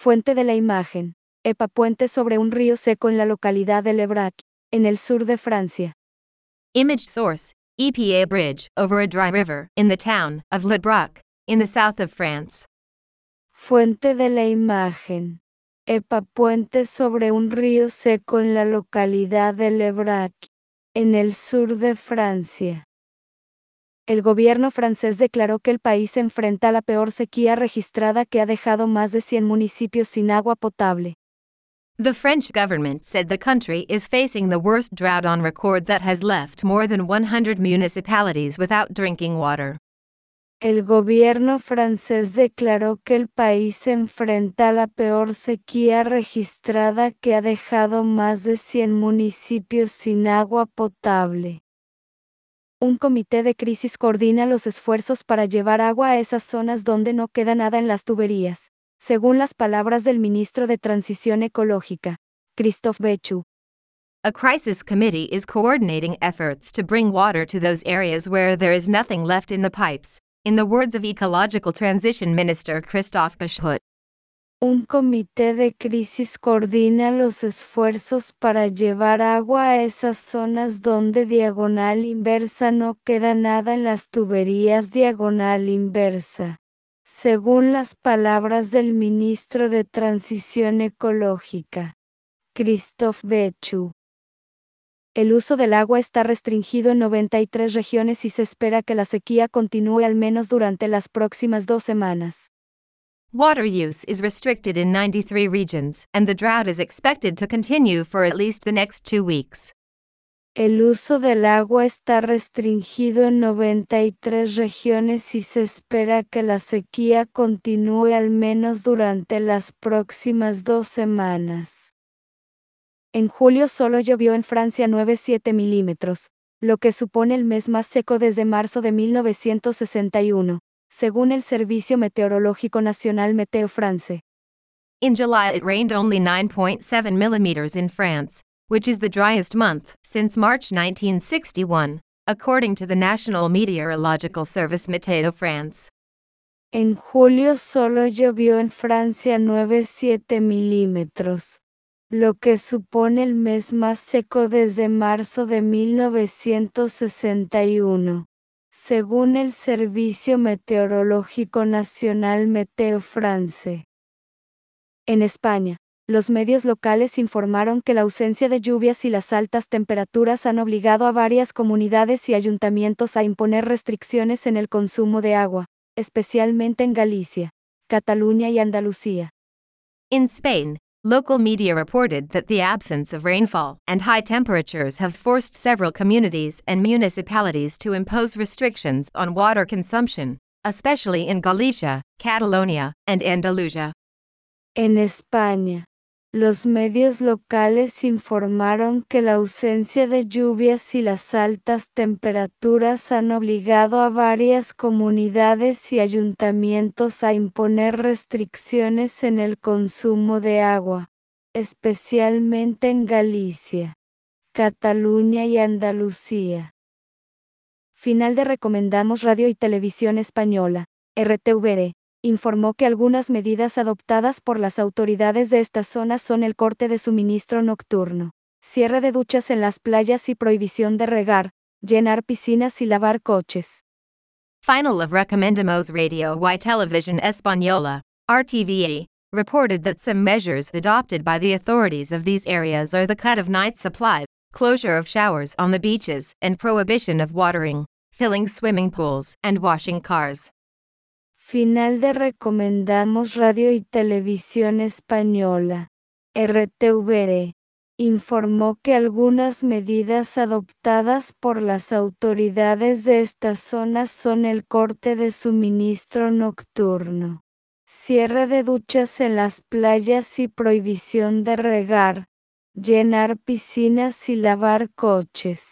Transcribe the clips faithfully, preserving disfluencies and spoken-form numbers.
Fuente de la imagen. E P A puente sobre un río seco en la localidad de Le Brac, en el sur de Francia. Image source, E P A bridge over a dry river in the town of Le Brac, in the south of France. Fuente de la imagen. E P A puente sobre un río seco en la localidad de Le Brac, en el sur de Francia. El gobierno francés declaró que el país enfrenta la peor sequía registrada que ha dejado más de cien municipios sin agua potable. The French government said the country is facing the worst drought on record that has left more than one hundred municipalities without drinking water. El gobierno francés declaró que el país enfrenta la peor sequía registrada que ha dejado más de cien municipios sin agua potable. Un comité de crisis coordina los esfuerzos para llevar agua a esas zonas donde no queda nada en las tuberías, según las palabras del ministro de Transición Ecológica, Christophe Béchu. A crisis committee is coordinating efforts to bring water to those areas where there is nothing left in the pipes, in the words of Ecological Transition Minister Christophe Béchu. Un comité de crisis coordina los esfuerzos para llevar agua a esas zonas donde diagonal inversa no queda nada en las tuberías diagonal inversa, según las palabras del ministro de Transición Ecológica, Christophe Béchu. El uso del agua está restringido en noventa y tres regiones y se espera que la sequía continúe al menos durante las próximas dos semanas. Water use is restricted in ninety-three regions, and the drought is expected to continue for at least the next two weeks. El uso del agua está restringido en noventa y tres regiones y se espera que la sequía continúe al menos durante las próximas dos semanas. En julio solo llovió en Francia nueve coma siete milímetros, lo que supone el mes más seco desde marzo de mil novecientos sesenta y uno. Según el Servicio Meteorológico Nacional Météo France. In July it rained only nine point seven millimeters in France, which is the driest month since March nineteen sixty-one, according to the National Meteorological Service Météo France. En julio solo llovió en Francia nueve coma siete milímetros, lo que supone el mes más seco desde marzo de mil novecientos sesenta y uno. Según el Servicio Meteorológico Nacional Météo France. En España, los medios locales informaron que la ausencia de lluvias y las altas temperaturas han obligado a varias comunidades y ayuntamientos a imponer restricciones en el consumo de agua, especialmente en Galicia, Cataluña y Andalucía. In Spain, local media reported that the absence of rainfall and high temperatures have forced several communities and municipalities to impose restrictions on water consumption, especially in Galicia, Catalonia, and Andalusia. En España, los medios locales informaron que la ausencia de lluvias y las altas temperaturas han obligado a varias comunidades y ayuntamientos a imponer restricciones en el consumo de agua, especialmente en Galicia, Cataluña y Andalucía. Final de Recomendamos Radio y Televisión Española, R T V E. Informó que algunas medidas adoptadas por las autoridades de estas zonas son el corte de suministro nocturno, cierre de duchas en las playas y prohibición de regar, llenar piscinas y lavar coches. Final of Recomendamos Radio y Televisión Española, R T V E, reported that some measures adopted by the authorities of these areas are the cut of night supply, closure of showers on the beaches, and prohibition of watering, filling swimming pools, and washing cars. Final de Recomendamos Radio y Televisión Española, R T V E, informó que algunas medidas adoptadas por las autoridades de estas zonas son el corte de suministro nocturno, cierre de duchas en las playas y prohibición de regar, llenar piscinas y lavar coches.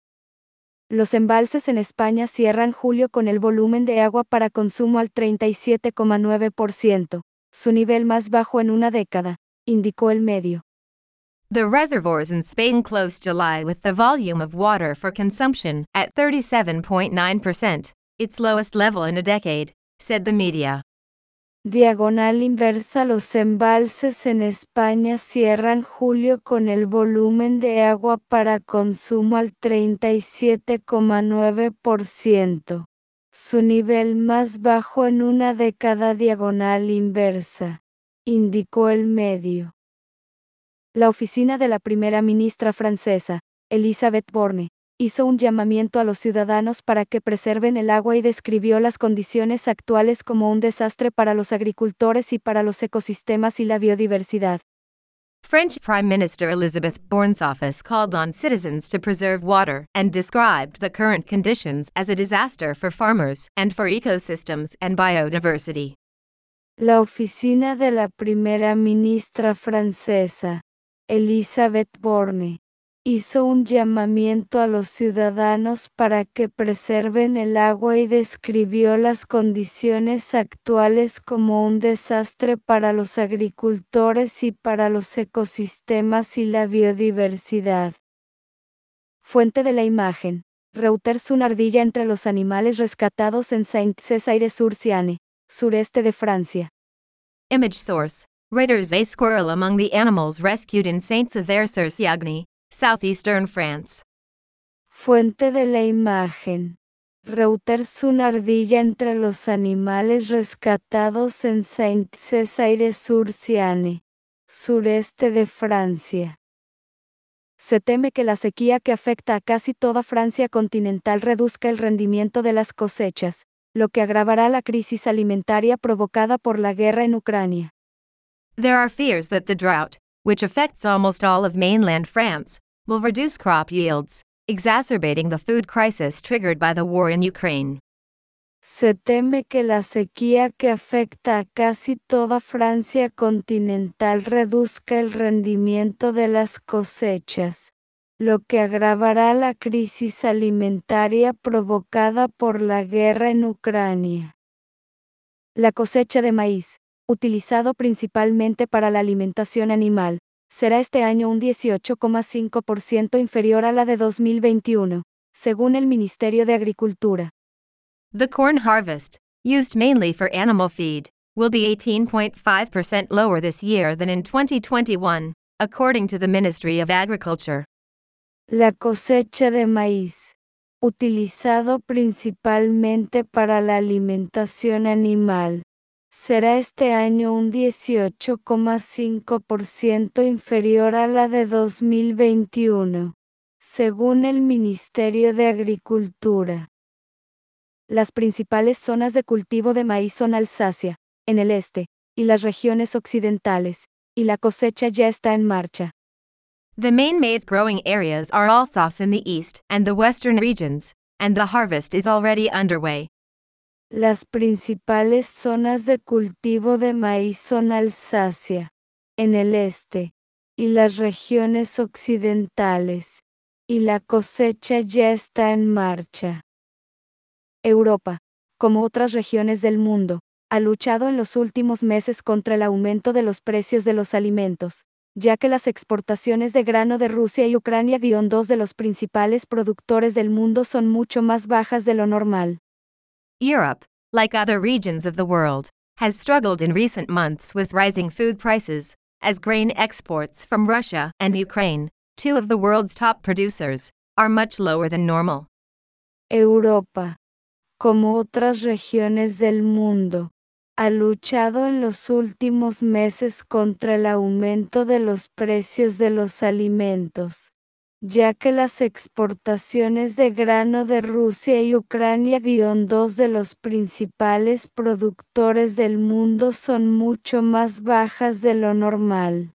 Los embalses en España cierran julio con el volumen de agua para consumo al treinta y siete coma nueve por ciento, su nivel más bajo en una década, indicó el medio. The reservoirs in Spain closed July with the volume of water for consumption at thirty-seven point nine percent, its lowest level in a decade, said the media. Diagonal inversa. Los embalses en España cierran julio con el volumen de agua para consumo al treinta y siete coma nueve por ciento, su nivel más bajo en una década. Diagonal inversa, indicó el medio. La oficina de la primera ministra francesa, Elisabeth Borne, hizo un llamamiento a los ciudadanos para que preserven el agua y describió las condiciones actuales como un desastre para los agricultores y para los ecosistemas y la biodiversidad. French Prime Minister Elisabeth Borne's office called on citizens to preserve water and described the current conditions as a disaster for farmers and for ecosystems and biodiversity. La oficina de la primera ministra francesa, Elisabeth Borne, hizo un llamamiento a los ciudadanos para que preserven el agua y describió las condiciones actuales como un desastre para los agricultores y para los ecosistemas y la biodiversidad. Fuente de la imagen: Reuters. Una ardilla entre los animales rescatados en Saint-Césaire-sur-Seine, sureste de Francia. Image source: Reuters. A squirrel among the animals rescued in Saint-Césaire-sur-Seine, southeastern France. Fuente de la imagen: Reuters. Una ardilla entre los animales rescatados en Saint-Césaire-sur-Seine, sureste de Francia. Se teme que la sequía que afecta a casi toda Francia continental reduzca el rendimiento de las cosechas, lo que agravará la crisis alimentaria provocada por la guerra en Ucrania. There are fears that the drought, which affects almost all of mainland France, will reduce crop yields, exacerbating the food crisis triggered by the war in Ukraine. Se teme que la sequía que afecta a casi toda Francia continental reduzca el rendimiento de las cosechas, lo que agravará la crisis alimentaria provocada por la guerra en Ucrania. La cosecha de maíz, utilizado principalmente para la alimentación animal, será este año un dieciocho coma cinco por ciento inferior a la de dos mil veintiuno, según el Ministerio de Agricultura. The corn harvest, used mainly for animal feed, will be eighteen point five percent lower this year than in twenty twenty-one, according to the Ministry of Agriculture. La cosecha de maíz, utilizado principalmente para la alimentación animal, será este año un dieciocho coma cinco por ciento inferior a la de dos mil veintiuno, según el Ministerio de Agricultura. Las principales zonas de cultivo de maíz son Alsacia, en el este, y las regiones occidentales, y la cosecha ya está en marcha. The main maize growing areas are Alsace in the east and the western regions, and the harvest is already underway. Las principales zonas de cultivo de maíz son Alsacia, en el este, y las regiones occidentales, y la cosecha ya está en marcha. Europa, como otras regiones del mundo, ha luchado en los últimos meses contra el aumento de los precios de los alimentos, ya que las exportaciones de grano de Rusia y Ucrania, dos de los principales productores del mundo, son mucho más bajas de lo normal. Europe, like other regions of the world, has struggled in recent months with rising food prices, as grain exports from Russia and Ukraine, two of the world's top producers, are much lower than normal. Europa, como otras regiones del mundo, ha luchado en los últimos meses contra el aumento de los precios de los alimentos, ya que las exportaciones de grano de Rusia y Ucrania, dos de los principales productores del mundo, son mucho más bajas de lo normal.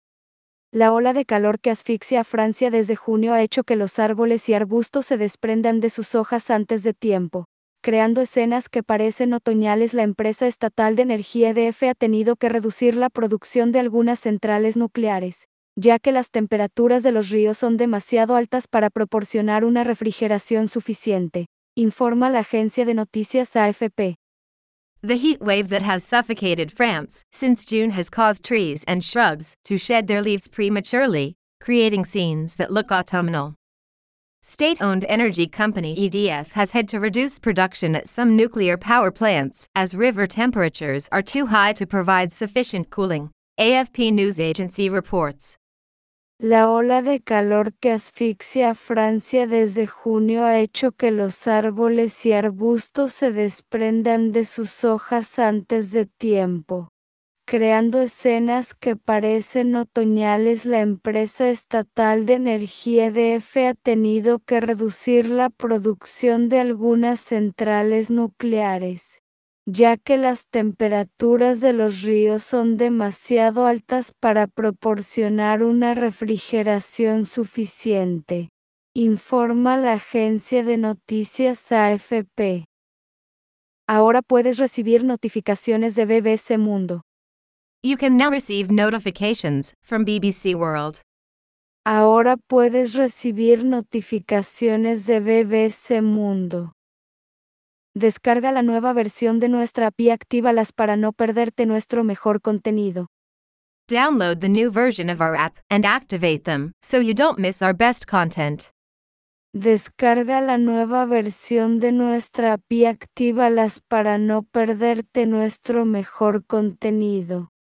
La ola de calor que asfixia a Francia desde junio ha hecho que los árboles y arbustos se desprendan de sus hojas antes de tiempo, creando escenas que parecen otoñales. La empresa estatal de energía E D F ha tenido que reducir la producción de algunas centrales nucleares, ya que las temperaturas de los ríos son demasiado altas para proporcionar una refrigeración suficiente, informa la agencia de noticias A F P. The heat wave that has suffocated France since June has caused trees and shrubs to shed their leaves prematurely, creating scenes that look autumnal. State-owned energy company E D F has had to reduce production at some nuclear power plants as river temperatures are too high to provide sufficient cooling, A F P news agency reports. La ola de calor que asfixia a Francia desde junio ha hecho que los árboles y arbustos se desprendan de sus hojas antes de tiempo, creando escenas que parecen otoñales. La empresa estatal de energía E D F ha tenido que reducir la producción de algunas centrales nucleares, ya que las temperaturas de los ríos son demasiado altas para proporcionar una refrigeración suficiente, informa la agencia de noticias A F P. Ahora puedes recibir notificaciones de B B C Mundo. You can now receive notifications from B B C World. Ahora puedes recibir notificaciones de B B C Mundo. Descarga la nueva versión de nuestra app y actívalas para no perderte nuestro mejor contenido. Download the new version of our app and activate them so you don't miss our best content. Descarga la nueva versión de nuestra app y actívalas para no perderte nuestro mejor contenido.